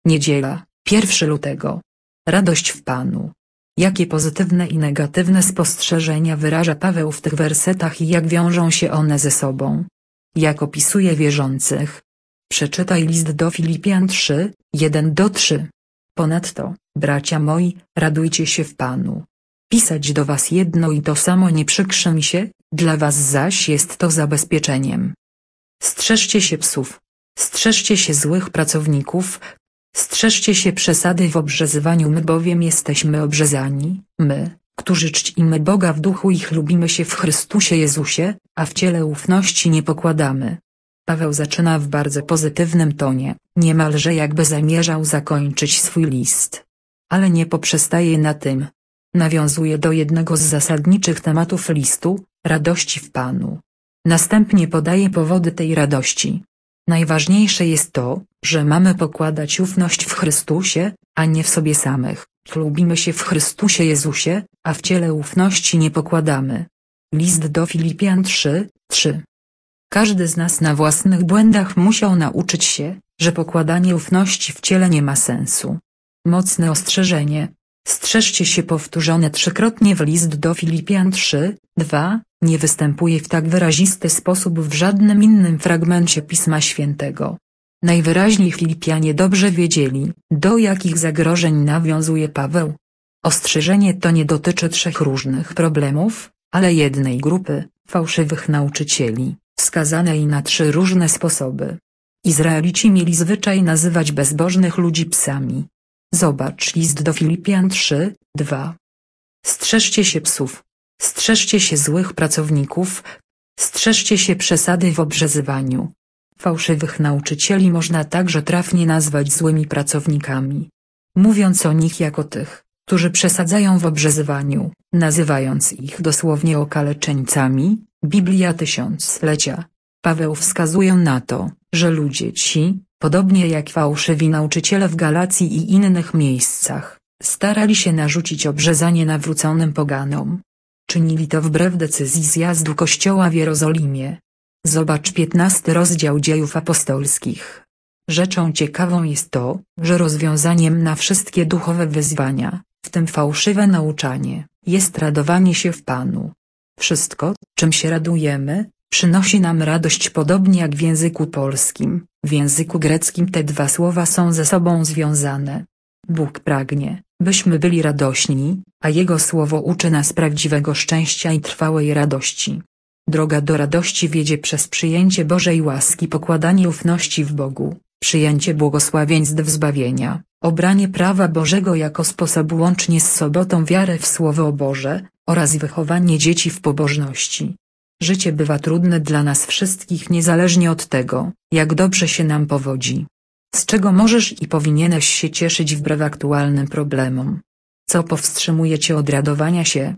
Niedziela, 1 lutego. Radość w Panu. Jakie pozytywne i negatywne spostrzeżenia wyraża Paweł w tych wersetach i jak wiążą się one ze sobą? Jak opisuje wierzących? Przeczytaj list do Filipian 3, 1-3. Ponadto, bracia moi, radujcie się w Panu. Pisać do was jedno i to samo nie przykrzy mi się, dla was zaś jest to zabezpieczeniem. Strzeżcie się psów. Strzeżcie się złych pracowników. Strzeżcie się przesady w obrzezywaniu, my bowiem jesteśmy obrzezani, my, którzy czcimy Boga w duchu i chlubimy się w Chrystusie Jezusie, a w ciele ufności nie pokładamy. Paweł zaczyna w bardzo pozytywnym tonie, niemalże jakby zamierzał zakończyć swój list. Ale nie poprzestaje na tym. Nawiązuje do jednego z zasadniczych tematów listu, radości w Panu. Następnie podaje powody tej radości. Najważniejsze jest to, że mamy pokładać ufność w Chrystusie, a nie w sobie samych. Chlubimy się w Chrystusie Jezusie, a w ciele ufności nie pokładamy. List do Filipian 3, 3. Każdy z nas na własnych błędach musiał nauczyć się, że pokładanie ufności w ciele nie ma sensu. Mocne ostrzeżenie. Strzeżcie się powtórzone trzykrotnie w list do Filipian 3, 2, nie występuje w tak wyrazisty sposób w żadnym innym fragmencie Pisma Świętego. Najwyraźniej Filipianie dobrze wiedzieli, do jakich zagrożeń nawiązuje Paweł. Ostrzeżenie to nie dotyczy 3 różnych problemów, ale jednej grupy, fałszywych nauczycieli, wskazanej na 3 różne sposoby. Izraelici mieli zwyczaj nazywać bezbożnych ludzi psami. Zobacz list do Filipian 3, 2. Strzeżcie się psów. Strzeżcie się złych pracowników. Strzeżcie się przesady w obrzezywaniu. Fałszywych nauczycieli można także trafnie nazwać złymi pracownikami. Mówiąc o nich jako tych, którzy przesadzają w obrzezywaniu, nazywając ich dosłownie okaleczeńcami, Biblia Tysiąclecia. Paweł wskazuje na to, że ludzie ci, podobnie jak fałszywi nauczyciele w Galacji i innych miejscach, starali się narzucić obrzezanie nawróconym poganom. Czynili to wbrew decyzji zjazdu Kościoła w Jerozolimie. Zobacz 15 rozdział Dziejów Apostolskich. Rzeczą ciekawą jest to, że rozwiązaniem na wszystkie duchowe wyzwania, w tym fałszywe nauczanie, jest radowanie się w Panu. Wszystko, czym się radujemy, przynosi nam radość podobnie jak w języku polskim. W języku greckim te 2 słowa są ze sobą związane. Bóg pragnie, byśmy byli radośni, a Jego słowo uczy nas prawdziwego szczęścia i trwałej radości. Droga do radości wiedzie przez przyjęcie Bożej łaski, pokładanie ufności w Bogu, przyjęcie błogosławieństw zbawienia, obranie prawa Bożego jako sposobu łącznie z sobotą, wiarę w Słowo Boże, oraz wychowanie dzieci w pobożności. Życie bywa trudne dla nas wszystkich niezależnie od tego, jak dobrze się nam powodzi. Z czego możesz i powinieneś się cieszyć wbrew aktualnym problemom? Co powstrzymuje cię od radowania się?